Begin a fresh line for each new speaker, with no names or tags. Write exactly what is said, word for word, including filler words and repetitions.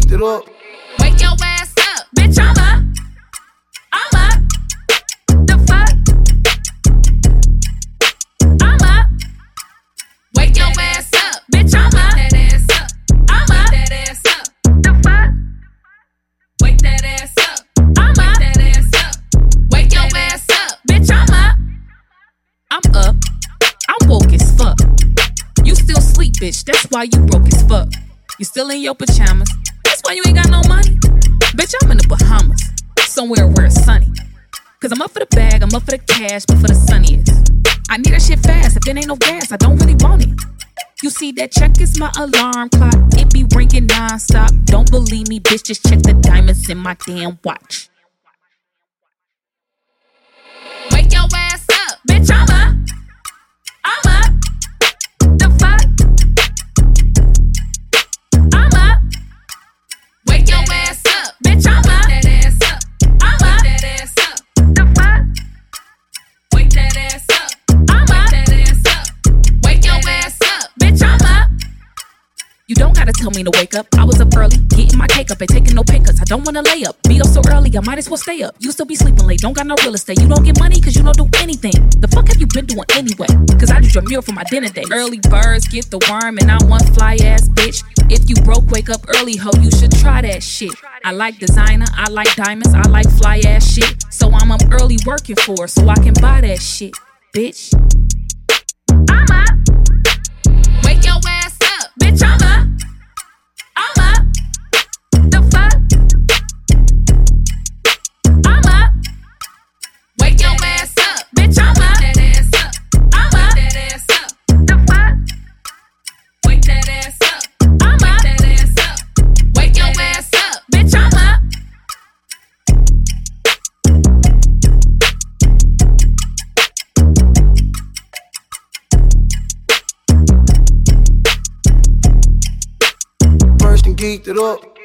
geeked it up.
Wake your ass up, bitch, I'm up. I'm up. The fuck? I'm up. Wake your ass up, bitch, I'm up. That ass up. I'm up. That ass up. The fuck? Wake that ass up. I'm up. That ass up. Wake your ass up, bitch, I'm up. I'm up. I'm woke as fuck. You still sleep, bitch. That's why you broke as fuck. You still in your pajamas. That's why you ain't got no money. Bitch, I'm in the Bahamas, somewhere where it's sunny. Cause I'm up for the bag, I'm up for the cash, but for the sunny is. I need that shit fast. If there ain't no gas, I don't really want it. You see that check is my alarm clock. It be ringing non-stop. Don't believe me, bitch, just check the diamonds in my damn watch. Wake your ass up, bitch, I'm up. I'm up. The fuck? I'm up. Wake your ass up, bitch, I'm up. That ass up. I'm up. That ass up. The fuck? Wake that ass up. I'm up. That ass up. Wake your ass up, bitch, I'm up. You don't gotta tell me to wake up. I was up early, getting my cake up, ain't taking no pay cuts. I don't wanna lay up. Be up so early, I might as well stay up. You still be sleeping late, don't got no real estate. You don't get money cause you don't do anything. The fuck have you been doing anyway? Cause I did your meal for my dinner date. Early birds get the worm and I'm one fly ass bitch. If you broke, wake up early, ho, you should try that shit. I like designer, I like diamonds, I like fly ass shit. So I'm up early working for it, so I can buy that shit, bitch. I'm up. Wake your ass up, bitch, I'm up. I'm up. The fuck? I'm up. Wake your ass up, bitch, I'm up. That ass up. I'm up. That ass up. The fuck? Wake that ass up. I'm up. That ass up. Wake your ass up, bitch, I'm up.
First and geeked it up.